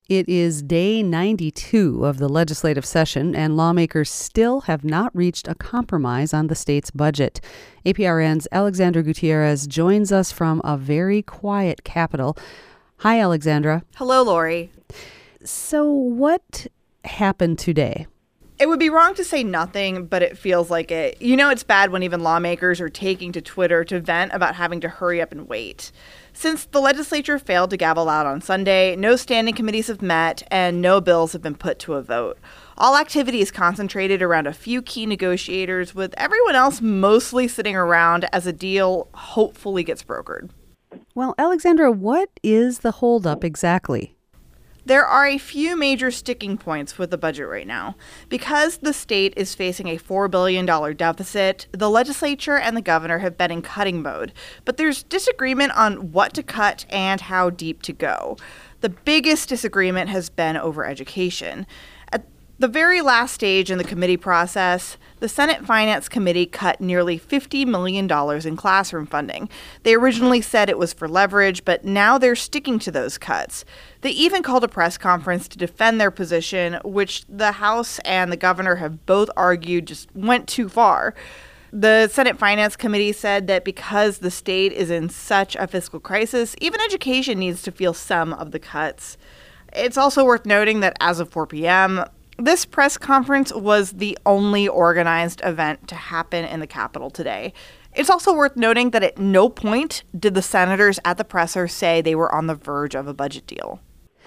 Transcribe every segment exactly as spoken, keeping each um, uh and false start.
It is day ninety-two of the legislative session, and lawmakers still have not reached a compromise on the state's budget. A P R N's Alexandra Gutierrez joins us from a very quiet Capitol. Hi, Alexandra. Hello, Lori. So what happened today? It would be wrong to say nothing, but it feels like it. You know, it's bad when even lawmakers are taking to Twitter to vent about having to hurry up and wait. Since the legislature failed to gavel out on Sunday, no standing committees have met and no bills have been put to a vote. All activity is concentrated around a few key negotiators, with everyone else mostly sitting around as a deal hopefully gets brokered. Well, Alexandra, what is the holdup exactly? There are a few major sticking points with the budget right now. Because the state is facing a four billion dollars deficit, the legislature and the governor have been in cutting mode. But there's disagreement on what to cut and how deep to go. The biggest disagreement has been over education. At the very last stage in the committee process, the Senate Finance Committee cut nearly fifty million dollars in classroom funding. They originally said it was for leverage, but now they're sticking to those cuts. They even called a press conference to defend their position, which the House and the governor have both argued just went too far. The Senate Finance Committee said that because the state is in such a fiscal crisis, even education needs to feel some of the cuts. It's also worth noting that as of four p.m., this press conference was the only organized event to happen in the Capitol today. It's also worth noting that at no point did the senators at the presser say they were on the verge of a budget deal.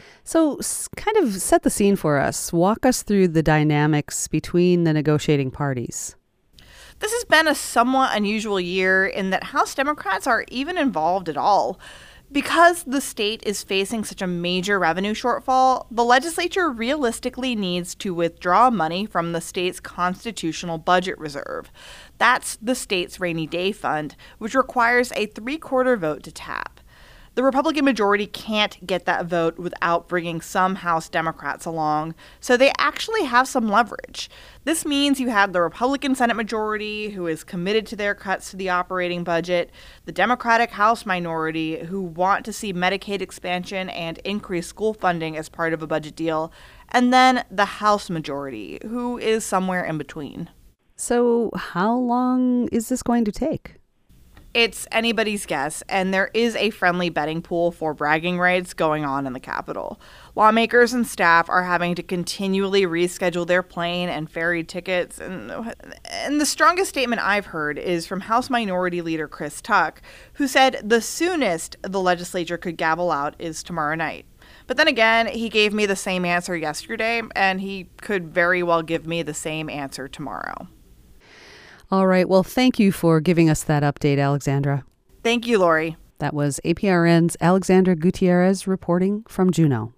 So kind of set the scene for us. Walk us through the dynamics between the negotiating parties. This has been a somewhat unusual year in that House Democrats are even involved at all. Because the state is facing such a major revenue shortfall, the legislature realistically needs to withdraw money from the state's constitutional budget reserve. That's the state's rainy day fund, which requires a three-quarter vote to tap. The Republican majority can't get that vote without bringing some House Democrats along, so they actually have some leverage. This means you have the Republican Senate majority, who is committed to their cuts to the operating budget, the Democratic House minority, who want to see Medicaid expansion and increased school funding as part of a budget deal, and then the House majority, who is somewhere in between. So how long is this going to take? It's anybody's guess, and there is a friendly betting pool for bragging rights going on in the Capitol. Lawmakers and staff are having to continually reschedule their plane and ferry tickets, and, and the strongest statement I've heard is from House Minority Leader Chris Tuck, who said the soonest the legislature could gavel out is tomorrow night. But then again, he gave me the same answer yesterday, and he could very well give me the same answer tomorrow. All right. Well, thank you for giving us that update, Alexandra. Thank you, Lori. That was A P R N's Alexandra Gutierrez reporting from Juneau.